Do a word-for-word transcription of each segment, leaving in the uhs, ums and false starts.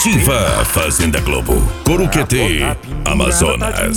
Ativa Fazenda Globo, Coruquetê, Amazonas.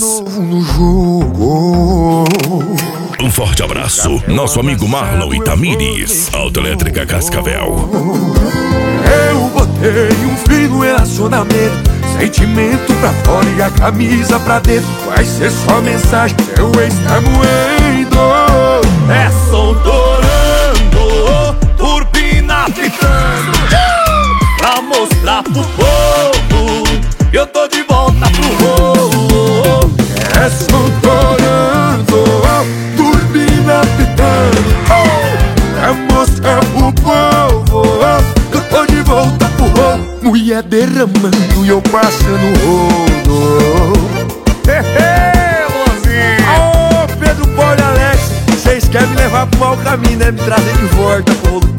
Um forte abraço, nosso amigo Marlon Itamires, Autoelétrica Cascavel. Eu botei um fim no relacionamento, sentimento pra fora e a camisa pra dentro. Vai ser só mensagem, seu ex tá moendo. É soltorando, turbina pitando, pra mostrar pro povo que eu tô de volta pro rolo. É soltorando, turbina pitando, pra mostrar pro povo que eu tô de volta pro rolo. Mulher derramando e eu passando rodo. Ô Pedro, Paulo e Alex, vocês querem me levar pro mau caminho, né? Me trazer de volta pro rolo.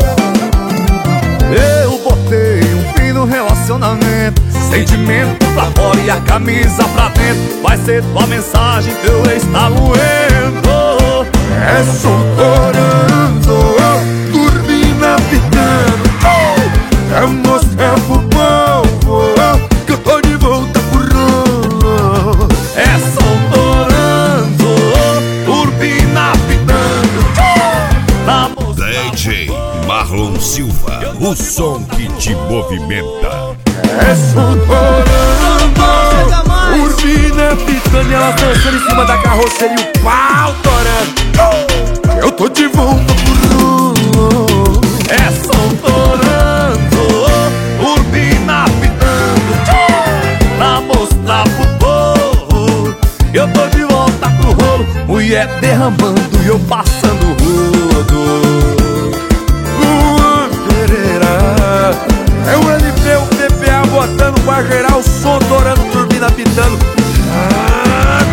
Eu botei um fim no relacionamento, sentimento pra fora e a camisa pra dentro. Vai ser tua mensagem, teu ex tá moendo. É soltorando, turbina pitando, pra mostrar pro povo que eu tô de volta pro rolo. É soltorando, turbina pitando, pra mostrar. D J Marlon Silva, o som que te movimenta. É soltorando, turbina pitando e elas dançando em cima da carroceria, o pau torando. Eu tô de volta pro rolo. É soltorando, turbina pitando, pra mostrar pro povo eu tô de volta pro rolo. Mulher derramando e eu passando rodo. Luan Pereira, é o L P, o P P A botando pra gerar o som, torando, turbina pitando. Ah,